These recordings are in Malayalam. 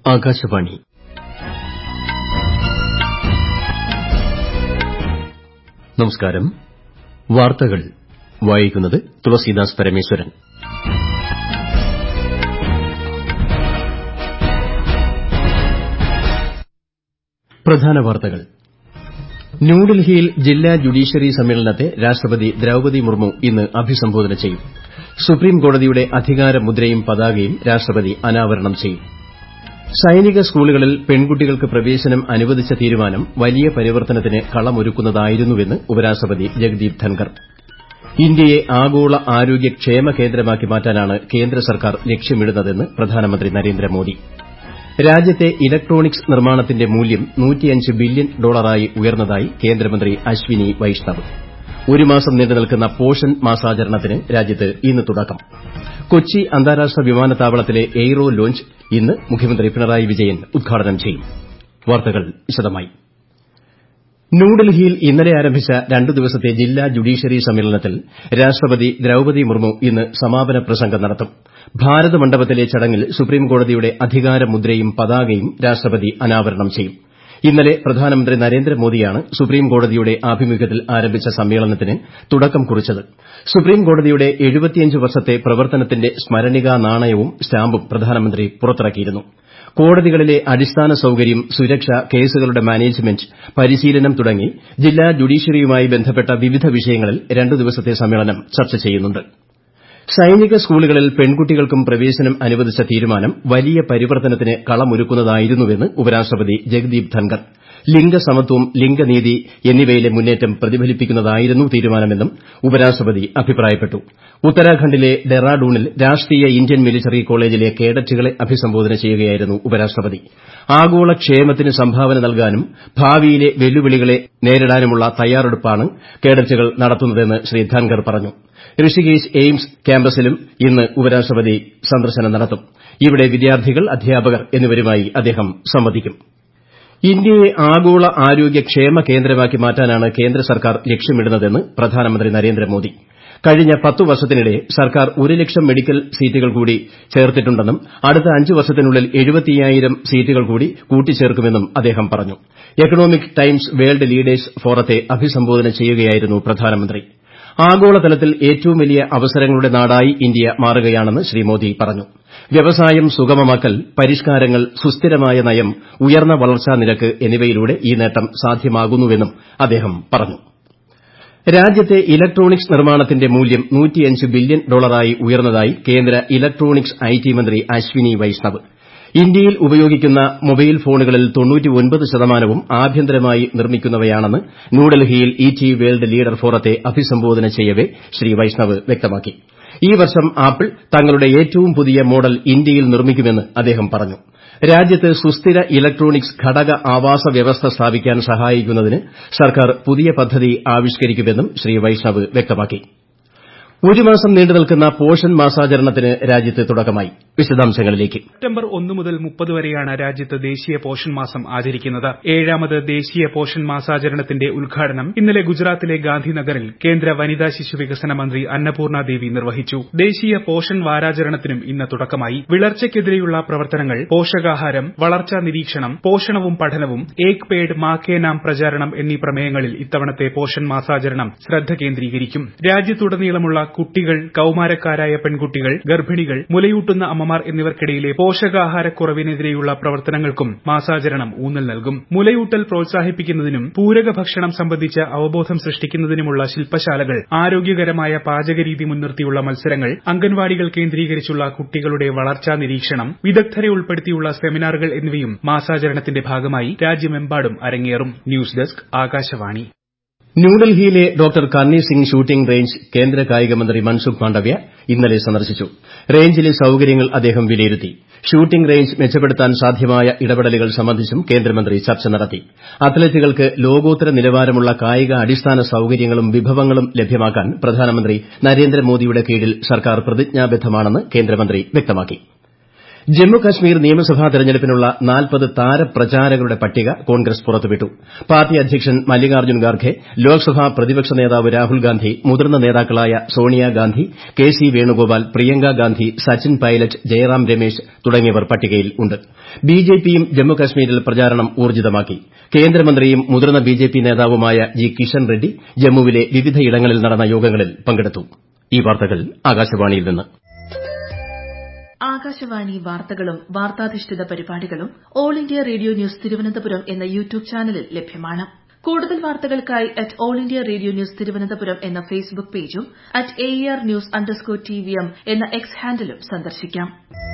ആകാശവാണി. നമസ്കാരം. വാർത്തകൾ വായിക്കുന്നത് തുളസീദാസ് പരമേശ്വരൻ. പ്രധാന വാർത്തകൾ. ന്യൂഡൽഹിയിൽ ജില്ലാ ജുഡീഷ്യറി സമ്മേളനത്തെ രാഷ്ട്രപതി ദ്രൌപദി മുർമു ഇന്ന് അഭിസംബോധന ചെയ്യും. സുപ്രീംകോടതിയുടെ അധികാരമുദ്രയും പതാകയും രാഷ്ട്രപതി അനാവരണം ചെയ്യും. സൈനിക സ്കൂളുകളിൽ പെൺകുട്ടികൾക്ക് പ്രവേശനം അനുവദിച്ച തീരുമാനം വലിയ പരിവർത്തനത്തിന് കളമൊരുക്കുന്നതായിരുന്നുവെന്ന് ഉപരാഷ്ട്രപതി ജഗദീപ് ധൻകർ. ഇന്ത്യയെ ആഗോള ആരോഗ്യ ക്ഷേമ കേന്ദ്രമാക്കി മാറ്റാനാണ് കേന്ദ്ര സർക്കാർ ലക്ഷ്യമിടുന്നതെന്ന് പ്രധാനമന്ത്രി നരേന്ദ്രമോദി. രാജ്യത്തെ ഇലക്ട്രോണിക്സ് നിർമ്മാണത്തിന്റെ മൂല്യം $105 ബില്യൺ ഉയർന്നതായി കേന്ദ്രമന്ത്രി അശ്വിനി വൈഷ്ണവ്. ഒരു മാസം നീണ്ടുനിൽക്കുന്ന പോഷൻ മാസാചരണത്തിന് രാജ്യത്ത് ഇന്ന് തുടക്കം. കൊച്ചി അന്താരാഷ്ട്ര വിമാനത്താവളത്തിലെ എയ്റോ ലോഞ്ച് ഇന്ന് മുഖ്യമന്ത്രി പിണറായി വിജയൻ ഉദ്ഘാടനം ചെയ്യും. വാർത്തകൾ വിശദമായി. ന്യൂഡൽഹിയിൽ ഇന്നലെ ആരംഭിച്ച 2 ദിവസത്തെ ജില്ലാ ജുഡീഷ്യറി സമ്മേളനത്തിൽ രാഷ്ട്രപതി ദ്രൌപദി മുർമു ഇന്ന് സമാപന പ്രസംഗം നടത്തും. ഭാരത് മണ്ഡപത്തിലെ ചടങ്ങിൽ സുപ്രീംകോടതിയുടെ അധികാരമുദ്രയും പതാകയും രാഷ്ട്രപതി അനാവരണം ചെയ്യും. ഇന്നലെ പ്രധാനമന്ത്രി നരേന്ദ്രമോദിയാണ് സുപ്രീംകോടതിയുടെ ആഭിമുഖ്യത്തിൽ ആരംഭിച്ച സമ്മേളനത്തിന് തുടക്കം കുറിച്ചത്. സുപ്രീംകോടതിയുടെ 75 വർഷത്തെ പ്രവർത്തനത്തിന്റെ സ്മരണികാ നാണയവും സ്റ്റാമ്പും പ്രധാനമന്ത്രി പുറത്തിറക്കിയിരുന്നു. കോടതികളിലെ അടിസ്ഥാന സൌകര്യം, സുരക്ഷ, കേസുകളുടെ മാനേജ്മെന്റ്, പരിശീലനം തുടങ്ങി ജില്ലാ ജുഡീഷ്യറിയുമായി ബന്ധപ്പെട്ട വിവിധ വിഷയങ്ങളിൽ 2 ദിവസത്തെ സമ്മേളനം ചർച്ച ചെയ്യുന്നുണ്ട്. സൈനിക സ്കൂളുകളിൽ പെൺകുട്ടികൾക്കും പ്രവേശനം അനുവദിച്ച തീരുമാനം വലിയ പരിവർത്തനത്തിന് കളമൊരുക്കുന്നതായിരുന്നുവെന്ന് ഉപരാഷ്ട്രപതി ജഗദീപ് ധൻകർ. ലിംഗസമത്വം, ലിംഗനീതി എന്നിവയിലെ മുന്നേറ്റം പ്രതിഫലിപ്പിക്കുന്നതായിരുന്നു തീരുമാനമെന്നും ഉപരാഷ്ട്രപതി അഭിപ്രായപ്പെട്ടു. ഉത്തരാഖണ്ഡിലെ ഡെറാഡൂണിൽ രാഷ്ട്രീയ ഇന്ത്യൻ മിലിറ്ററി കോളേജിലെ കേഡറ്റുകളെ അഭിസംബോധന ചെയ്യുകയായിരുന്നു ഉപരാഷ്ട്രപതി. ആഗോള ക്ഷേമത്തിന് സംഭാവന നൽകാനും ഭാവിയിലെ വെല്ലുവിളികളെ നേരിടാനുമുള്ള തയ്യാറെടുപ്പാണ് കേഡറ്റുകൾ നടത്തുന്നതെന്ന് ശ്രീ ധൻകർ പറഞ്ഞു. ഋഷികേശ് എയിംസ് ക്യാമ്പസിലും ഇന്ന് ഉപരാഷ്ട്രപതി സന്ദർശനം നടത്തും. ഇവിടെ വിദ്യാർത്ഥികൾ, അധ്യാപകർ എന്നിവരുമായി അദ്ദേഹം സംവദിക്കും. ഇന്ത്യയെ ആഗോള ആരോഗ്യ ക്ഷേമ കേന്ദ്രമാക്കി മാറ്റാനാണ് കേന്ദ്ര സർക്കാർ ലക്ഷ്യമിടുന്നതെന്ന് പ്രധാനമന്ത്രി നരേന്ദ്രമോദി. കഴിഞ്ഞ 10 വർഷത്തിനിടെ സർക്കാർ 1 ലക്ഷം മെഡിക്കൽ സീറ്റുകൾ കൂടി ചേർത്തിട്ടുണ്ടെന്നും അടുത്ത 5 വർഷത്തിനുള്ളിൽ 75,000 സീറ്റുകൾ കൂടി കൂട്ടിച്ചേർക്കുമെന്നും അദ്ദേഹം പറഞ്ഞു. എക്കണോമിക് ടൈംസ് വേൾഡ് ലീഡേഴ്സ് ഫോറത്തെ അഭിസംബോധന ചെയ്യുകയായിരുന്നു പ്രധാനമന്ത്രി. ആഗോളതലത്തിൽ ഏറ്റവും വലിയ അവസരങ്ങളുടെ നാടായി ഇന്ത്യ മാറുകയാണെന്ന് ശ്രീ മോദി പറഞ്ഞു. വ്യവസായം സുഗമമാക്കൽ, പരിഷ്കാരങ്ങൾ, സുസ്ഥിരമായ നയം, ഉയർന്ന വളർച്ചാ നിരക്ക് എന്നിവയിലൂടെ ഈ നേട്ടം സാധ്യമാകുന്നുവെന്നും അദ്ദേഹം പറഞ്ഞു. രാജ്യത്തെ ഇലക്ട്രോണിക്സ് നിർമ്മാണത്തിന്റെ മൂല്യം $105 ബില്യൺ ഉയർന്നതായി കേന്ദ്ര ഇലക്ട്രോണിക്സ് ഐടി മന്ത്രി അശ്വിനി വൈഷ്ണവ്. ഇന്ത്യയിൽ ഉപയോഗിക്കുന്ന മൊബൈൽ ഫോണുകളിൽ 99% ആഭ്യന്തരമായി നിർമ്മിക്കുന്നവയാണെന്ന് ന്യൂഡൽഹിയിൽ ഇടി വേൾഡ് ലീഡർ ഫോറത്തെ അഭിസംബോധന ചെയ്യവെ ശ്രീ വൈഷ്ണവ് വ്യക്തമാക്കി. ഈ വർഷം ആപ്പിൾ തങ്ങളുടെ ഏറ്റവും പുതിയ മോഡൽ ഇന്ത്യയിൽ നിർമ്മിക്കുമെന്ന് അദ്ദേഹം പറഞ്ഞു. രാജ്യത്ത് സുസ്ഥിര ഇലക്ട്രോണിക്സ് ഘടക ആവാസ വ്യവസ്ഥ സ്ഥാപിക്കാൻ സഹായിക്കുന്നതിന് സർക്കാർ പുതിയ പദ്ധതി ആവിഷ്കരിക്കുമെന്നും ശ്രീ വൈഷ്ണവ് വ്യക്തമാക്കി. ഒരു മാസം നീണ്ടുനിൽക്കുന്ന പോഷൻ മാസാചരണത്തിന് രാജ്യത്ത് തുടക്കമായി. വിശദാംശങ്ങളിലേക്ക്. സെപ്റ്റംബർ 1 മുതൽ 30 വരെയാണ് രാജ്യത്ത് ദേശീയ പോഷൻ മാസം ആചരിക്കുന്നത്. 7ാമത് ദേശീയ പോഷൻ മാസാചരണത്തിന്റെ ഉദ്ഘാടനം ഇന്നലെ ഗുജറാത്തിലെ ഗാന്ധിനഗറിൽ കേന്ദ്ര വനിതാ ശിശു വികസന മന്ത്രി അന്നപൂർണ ദേവി നിർവഹിച്ചു. ദേശീയ പോഷൻ വാരാചരണത്തിനും ഇന്ന് തുടക്കമായി. വിളർച്ചയ്ക്കെതിരെയുള്ള പ്രവർത്തനങ്ങൾ, പോഷകാഹാരം, വളർച്ചാ നിരീക്ഷണം, പോഷണവും പഠനവും, ഏക് പേഡ് മാ കെ നാം പ്രചാരണം എന്നീ പ്രമേയങ്ങളിൽ ഇത്തവണത്തെ പോഷൻ മാസാചരണം ശ്രദ്ധ കേന്ദ്രീകരിക്കും. രാജ്യത്തുടനീളമുള്ള കുട്ടികൾ, കൌമാരക്കാരായ പെൺകുട്ടികൾ, ഗർഭിണികൾ, മുലയൂട്ടുന്ന അമ്മമാർ എന്നിവർക്കിടയിലെ പോഷകാഹാരക്കുറവിനെതിരെയുള്ള പ്രവർത്തനങ്ങൾക്കും മാസാചരണം ഊന്നൽ നൽകും. മുലയൂട്ടൽ പ്രോത്സാഹിപ്പിക്കുന്നതിനും പൂരക ഭക്ഷണം സംബന്ധിച്ച അവബോധം സൃഷ്ടിക്കുന്നതിനുമുള്ള ശില്പശാലകൾ, ആരോഗ്യകരമായ പാചകരീതി മുൻനിർത്തിയുള്ള മത്സരങ്ങൾ, അംഗൻവാടികൾ കേന്ദ്രീകരിച്ചുള്ള കുട്ടികളുടെ വളർച്ചാ നിരീക്ഷണം, വിദഗ്ധരെ ഉൾപ്പെടുത്തിയുള്ള സെമിനാറുകൾ എന്നിവയും മാസാചരണത്തിന്റെ ഭാഗമായി രാജ്യമെമ്പാടും അരങ്ങേറും. News desk, Akashvani. ന്യൂഡൽഹിയിലെ doctor Karni Singh shooting range കേന്ദ്ര കായികമന്ത്രി മൻസുഖ് മാണ്ഡവ്യ ഇന്നലെ സന്ദർശിച്ചു. റേഞ്ചിലെ സൌകര്യങ്ങൾ അദ്ദേഹം വിലയിരുത്തി. ഷൂട്ടിംഗ് റേഞ്ച് മെച്ചപ്പെടുത്താൻ സാധ്യമായ ഇടപെടലുകൾ സംബന്ധിച്ചും കേന്ദ്രമന്ത്രി ചർച്ച നടത്തി. അത്ലറ്റുകൾക്ക് ലോകോത്തര നിലവാരമുള്ള കായിക അടിസ്ഥാന സൌകര്യങ്ങളും വിഭവങ്ങളും ലഭ്യമാക്കാൻ പ്രധാനമന്ത്രി നരേന്ദ്രമോദിയുടെ കീഴിൽ സർക്കാർ പ്രതിജ്ഞാബദ്ധമാണെന്ന് കേന്ദ്രമന്ത്രി വ്യക്തമാക്കി. ജമ്മുകശ്മീർ നിയമസഭാ തെരഞ്ഞെടുപ്പിനുള്ള 40 താരപ്രചാരകരുടെ പട്ടിക കോൺഗ്രസ് പുറത്തുവിട്ടു. പാർട്ടി അധ്യക്ഷൻ മല്ലികാർജ്ജുൻ ഖാർഗെ, ലോക്സഭാ പ്രതിപക്ഷ നേതാവ് രാഹുൽ ഗാന്ധി, മുതിർന്ന നേതാക്കളായ സോണിയാഗാന്ധി, കെ സി വേണുഗോപാൽ, പ്രിയങ്ക ഗാന്ധി, സച്ചിൻ പൈലറ്റ്, ജയറാം രമേശ് തുടങ്ങിയവർ പട്ടികയിൽ ഉണ്ട്. ബിജെപിയും ജമ്മുകശ്മീരിൽ പ്രചാരണം ഊർജ്ജിതമാക്കി. കേന്ദ്രമന്ത്രിയും മുതിർന്ന ബിജെപി നേതാവുമായ ജി കിഷൻ റെഡ്ഡി ജമ്മുവിലെ വിവിധയിടങ്ങളിൽ നടന്ന യോഗങ്ങളിൽ പങ്കെടുത്തു. ഈ വാർത്തകൾ ആകാശവാണിയിൽ നിന്ന്. ആകാശവാണി വാർത്തകളും വാർത്താധിഷ്ഠിത പരിപാടികളും all India radio news Thiruvananthapuram എന്ന യൂട്യൂബ് ചാനലിൽ ലഭ്യമാണ്. കൂടുതൽ വാർത്തകൾക്കായി all India radio news Thiruvananthapuram എന്ന ഫേസ്ബുക്ക് പേജും ARNews_TVM എന്ന എക്സ് ഹാൻഡിലും സന്ദർശിക്കാം.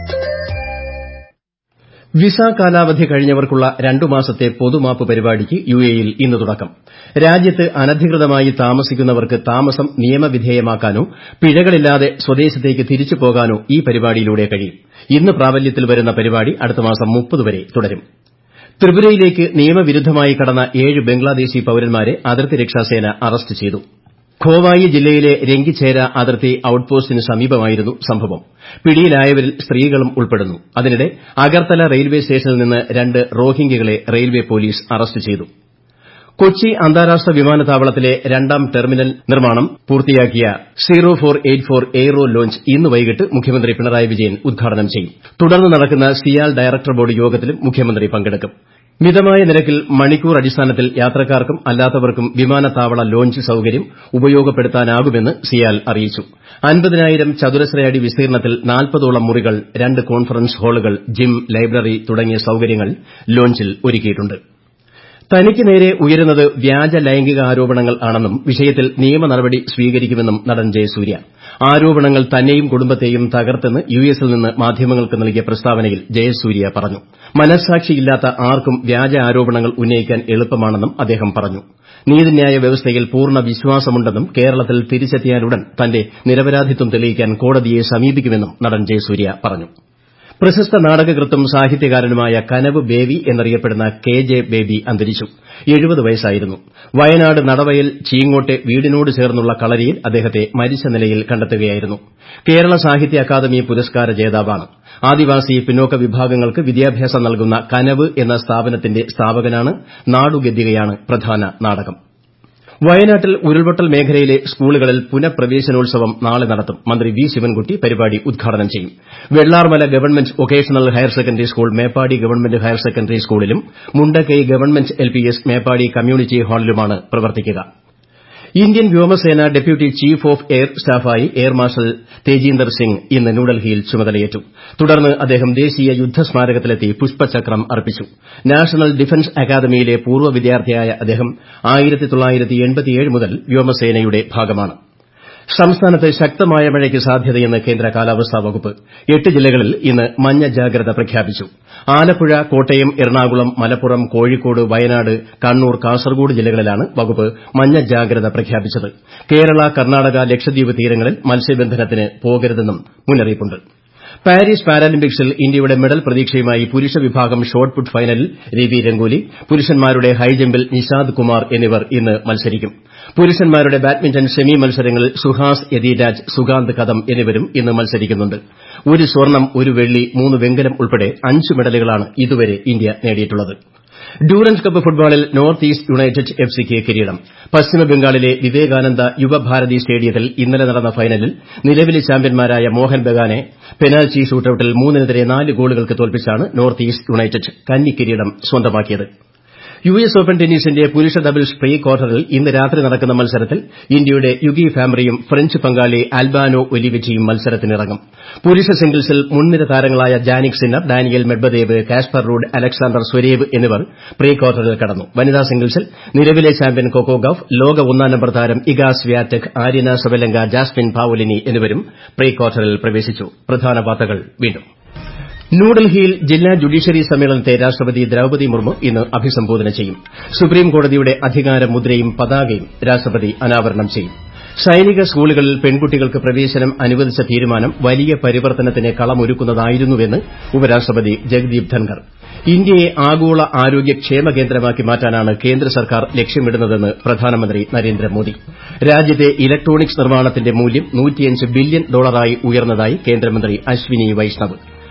വിസ കാലാവധി കഴിഞ്ഞവർക്കുള്ള 2 മാസത്തെ പൊതുമാപ്പ് പരിപാടിക്ക് യുഎഇയിൽ ഇന്ന് തുടക്കം. രാജ്യത്ത് അനധികൃതമായി താമസിക്കുന്നവർക്ക് താമസം നിയമവിധേയമാക്കാനോ പിഴകളില്ലാതെ സ്വദേശത്തേക്ക് തിരിച്ചു പോകാനോ ഈ പരിപാടിയിലൂടെ കഴിയും. ഇന്ന് പ്രാബല്യത്തിൽ വരുന്ന പരിപാടി അടുത്ത മാസം 30 വരെ തുടരും. ത്രിപുരയിലേക്ക് നിയമവിരുദ്ധമായി കടന്ന 7 ബംഗ്ലാദേശി പൌരന്മാരെ അതിർത്തി രക്ഷാസേന അറസ്റ്റ് ചെയ്തു. ഖോവായി ജില്ലയിലെ രംഗിഛേര അതിർത്തി ഔട്ട്പോസ്റ്റിന് സമീപമായിരുന്നു സംഭവം. പിടിയിലായവരിൽ സ്ത്രീകളും ഉൾപ്പെടുന്നു. അതിനിടെ അഗർത്തല റെയിൽവേ സ്റ്റേഷനിൽ നിന്ന് 2 റോഹിംഗ്യകളെ റെയിൽവേ പോലീസ് അറസ്റ്റ് ചെയ്തു. കൊച്ചി അന്താരാഷ്ട്ര വിമാനത്താവളത്തിലെ 2ാം ടെർമിനൽ നിർമ്മാണം പൂർത്തിയാക്കിയ 0484 എയ്റോ ലോഞ്ച് ഇന്ന് വൈകിട്ട് മുഖ്യമന്ത്രി പിണറായി വിജയൻ ഉദ്ഘാടനം ചെയ്യും. തുടർന്ന് നടക്കുന്ന സിയാൽ ഡയറക്ടർ ബോർഡ് യോഗത്തിലും മുഖ്യമന്ത്രി പങ്കെടുക്കും. മിതമായ നിരക്കിൽ മണിക്കൂർ അടിസ്ഥാനത്തിൽ യാത്രക്കാർക്കും അല്ലാത്തവർക്കും വിമാനത്താവള ലോഞ്ച് സൌകര്യം ഉപയോഗപ്പെടുത്താനാകുമെന്ന് സിയാൽ അറിയിച്ചു. 50,000 ചതുരശ്ര അടി വിസ്തീർണത്തിൽ 40ഓളം മുറികൾ, 2 കോൺഫറൻസ് ഹാളുകൾ, ജിം, ലൈബ്രറി തുടങ്ങിയ സൌകര്യങ്ങൾ ലോഞ്ചിൽ ഒരുക്കിയിട്ടുണ്ട്. തനിക്ക് നേരെ ഉയരുന്നത് വ്യാജ ലൈംഗിക ആരോപണങ്ങൾ ആണെന്നും വിഷയത്തിൽ നിയമ നടപടി സ്വീകരിക്കുമെന്നും നടൻ ജയസൂര്യ. ആരോപണങ്ങൾ തന്നെയും കുടുംബത്തെയും തകർത്തെന്ന് യുഎസിൽ നിന്ന് മാധ്യമങ്ങൾക്ക് നൽകിയ പ്രസ്താവനയിൽ ജയസൂര്യ പറഞ്ഞു. മനസ്സാക്ഷിയില്ലാത്ത ആർക്കും വ്യാജ ആരോപണങ്ങൾ ഉന്നയിക്കാൻ എളുപ്പമാണെന്നും അദ്ദേഹം പറഞ്ഞു. നീതിന്യായ വ്യവസ്ഥയിൽ പൂർണ്ണ വിശ്വാസമുണ്ടെന്നും കേരളത്തിൽ തിരിച്ചെത്തിയാലുടൻ തന്റെ നിരപരാധിത്വം തെളിയിക്കാൻ കോടതിയെ സമീപിക്കുമെന്നും നടൻ ജയസൂര്യ പറഞ്ഞു. പ്രശസ്ത നാടകകൃത്തും സാഹിത്യകാരനുമായ കനവ് ബേബി എന്നറിയപ്പെടുന്ന KJ ബേബി അന്തരിച്ചു. 70 വയസ്സായിരുന്നു. വയനാട് നടവയൽ ചീങ്ങോട്ടെ വീടിനോട് ചേർന്നുള്ള കളരിയിൽ അദ്ദേഹത്തെ മരിച്ച നിലയിൽ കണ്ടെത്തുകയായിരുന്നു. കേരള സാഹിത്യ അക്കാദമി പുരസ്കാര ജേതാവാണ്. ആദിവാസി പിന്നോക്ക വിഭാഗങ്ങൾക്ക് വിദ്യാഭ്യാസം നൽകുന്ന കനവ് എന്ന സ്ഥാപനത്തിന്റെ സ്ഥാപകനാണ്. നാടുഗദ്ദികയാണ് പ്രധാന നാടകം. വയനാട്ടിൽ ഉരുൾപൊട്ടൽ മേഖലയിലെ സ്കൂളുകളിൽ പുനഃപ്രവേശനോത്സവം നാളെ നടത്തും. മന്ത്രി വി ശിവൻകുട്ടി പരിപാടി ഉദ്ഘാടനം ചെയ്യും. Vellarmala government vocational higher secondary school, Meppadi government higher secondary സ്കൂളിലും Mundakkai government LPS Meppadi community ഹാളിലുമാണ് പ്രവർത്തിക്കുക. ഇന്ത്യൻ വ്യോമസേന ഡെപ്യൂട്ടി ചീഫ് ഓഫ് എയർ സ്റ്റാഫായി എയർ മാർഷൽ തേജീന്ദർ സിംഗ് ഇന്ന് ന്യൂഡൽഹിയിൽ ചുമതലയേറ്റു. തുടർന്ന് അദ്ദേഹം ദേശീയ യുദ്ധസ്മാരകത്തിലെത്തി പുഷ്പചക്രം അർപ്പിച്ചു. നാഷണൽ ഡിഫൻസ് അക്കാദമിയിലെ പൂർവ്വ വിദ്യാർത്ഥിയായ അദ്ദേഹം 1987 മുതൽ വ്യോമസേനയുടെ ഭാഗമാണ്. സംസ്ഥാനത്ത് ശക്തമായ മഴയ്ക്ക് സാധ്യതയെന്ന് കേന്ദ്ര കാലാവസ്ഥാ വകുപ്പ്. 8 ജില്ലകളിൽ ഇന്ന് മഞ്ഞ ജാഗ്രത പ്രഖ്യാപിച്ചു. ആലപ്പുഴ, കോട്ടയം, എറണാകുളം, മലപ്പുറം, കോഴിക്കോട്, വയനാട്, കണ്ണൂർ, കാസർഗോഡ് ജില്ലകളിലാണ് വകുപ്പ് മഞ്ഞ ജാഗ്രത പ്രഖ്യാപിച്ചത്. കേരള, കർണാടക, ലക്ഷദ്വീപ് തീരങ്ങളിൽ മത്സ്യബന്ധനത്തിന് പോകരുതെന്നും മുന്നറിയിപ്പുണ്ട്. പാരീസ് പാരാലിമ്പിക്സിൽ ഇന്ത്യയുടെ മെഡൽ പ്രതീക്ഷയുമായി പുരുഷ വിഭാഗം ഷോട്ട്പുട്ട് ഫൈനലിൽ രവി രംഗോലി, പുരുഷന്മാരുടെ ഹൈജമ്പിൽ നിഷാദ് കുമാർ എന്നിവർ ഇന്ന് മത്സരിക്കും. പുരുഷന്മാരുടെ ബാഡ്മിന്റൺ സെമി മത്സരങ്ങളിൽ സുഹാസ് യതിരാജ്, സുകാന്ത് കദം എന്നിവരും ഇന്ന് മത്സരിക്കുന്നുണ്ട്. 1 സ്വർണ്ണം, 1 വെള്ളി, 3 വെങ്കലം ഉൾപ്പെടെ 5 മെഡലുകളാണ് ഇതുവരെ ഇന്ത്യ നേടിയിട്ടുള്ളത്. ഡ്യൂറന്റ് കപ്പ് ഫുട്ബോളിൽ നോർത്ത് ഈസ്റ്റ് യുണൈറ്റഡ് FCക്ക് കിരീടം. പശ്ചിമബംഗാളിലെ വിവേകാനന്ദ യുവഭാരതി സ്റ്റേഡിയത്തിൽ ഇന്നലെ നടന്ന ഫൈനലിൽ നിലവിലെ ചാമ്പ്യന്മാരായ മോഹൻ ബഗാനെ പെനാൽറ്റി ഷൂട്ടൌട്ടിൽ 3-4 ഗോളുകൾക്ക് തോൽപ്പിച്ചാണ് നോർത്ത് ഈസ്റ്റ് യുണൈറ്റഡ് കന്നി കിരീടം സ്വന്തമാക്കിയത്. US ഓപ്പൺ ടെന്നീസിന്റെ പുരുഷ ഡബിൾസ് പ്രീ ക്വാർട്ടറിൽ ഇന്ന് രാത്രി നടക്കുന്ന മത്സരത്തിൽ ഇന്ത്യയുടെ യുഗി ഫാംബ്രിയും ഫ്രഞ്ച് പങ്കാളി ആൽബാനോ ഒലിവിറ്റിയും മത്സരത്തിനിറങ്ങും. പുരുഷ സിംഗിൾസിൽ മുൻനിര താരങ്ങളായ Jannik Sinner, Daniil Medvedev, Casper Ruud, Alexander Zverev എന്നിവർ പ്രീ ക്വാർട്ടറിൽ കടന്നു. വനിതാ സിംഗിൾസിൽ നിലവിലെ ചാമ്പ്യൻ കൊക്കോ ഗൌഫ്, ലോക 1ാം നമ്പർ താരം Iga Swiatek, Aryna Sabalenka, Jasmine Paolini എന്നിവരും പ്രീ ക്വാർട്ടറിൽ പ്രവേശിച്ചു. പ്രധാന വാർത്തകൾ വീണ്ടും. ന്യൂഡൽഹിയിൽ ജില്ലാ ജുഡീഷ്യറി സമ്മേളനത്തെ രാഷ്ട്രപതി ദ്രൌപദി മുർമു ഇന്ന് അഭിസംബോധന ചെയ്യും. സുപ്രീംകോടതിയുടെ അധികാര മുദ്രയും പതാകയും രാഷ്ട്രപതി അനാവരണം ചെയ്യും. സൈനിക സ്കൂളുകളിൽ പെൺകുട്ടികൾക്ക് പ്രവേശനം അനുവദിച്ച തീരുമാനം വലിയ പരിവർത്തനത്തിന് കളമൊരുക്കുന്നതായിരുന്നുവെന്ന് ഉപരാഷ്ട്രപതി ജഗദീപ് ധൻഖർ. ഇന്ത്യയെ ആഗോള ആരോഗ്യ ക്ഷേമ കേന്ദ്രമാക്കി മാറ്റാനാണ് കേന്ദ്ര സർക്കാർ ലക്ഷ്യമിടുന്നതെന്ന് പ്രധാനമന്ത്രി നരേന്ദ്രമോദി. രാജ്യത്തെ ഇലക്ട്രോണിക്സ് നിർമ്മാണത്തിന്റെ മൂല്യം $105 ബില്യൺ ഉയർന്നതായി കേന്ദ്രമന്ത്രി അശ്വിനി വൈഷ്ണവ്.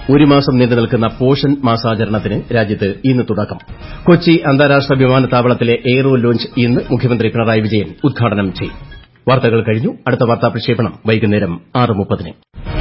ഒരു മാസം നീണ്ടുനിൽക്കുന്ന പോഷൻ മാസാചരണത്തിന് രാജ്യത്ത് ഇന്ന് തുടക്കം. കൊച്ചി അന്താരാഷ്ട്ര വിമാനത്താവളത്തിലെ എയ്റോ ലോഞ്ച് ഇന്ന് മുഖ്യമന്ത്രി പിണറായി വിജയൻ ഉദ്ഘാടനം ചെയ്യും. വാർത്തകൾ കഴിഞ്ഞു. അടുത്ത വാർത്താ പ്രക്ഷേപണം വൈകുന്നേരം 6:30-ന്.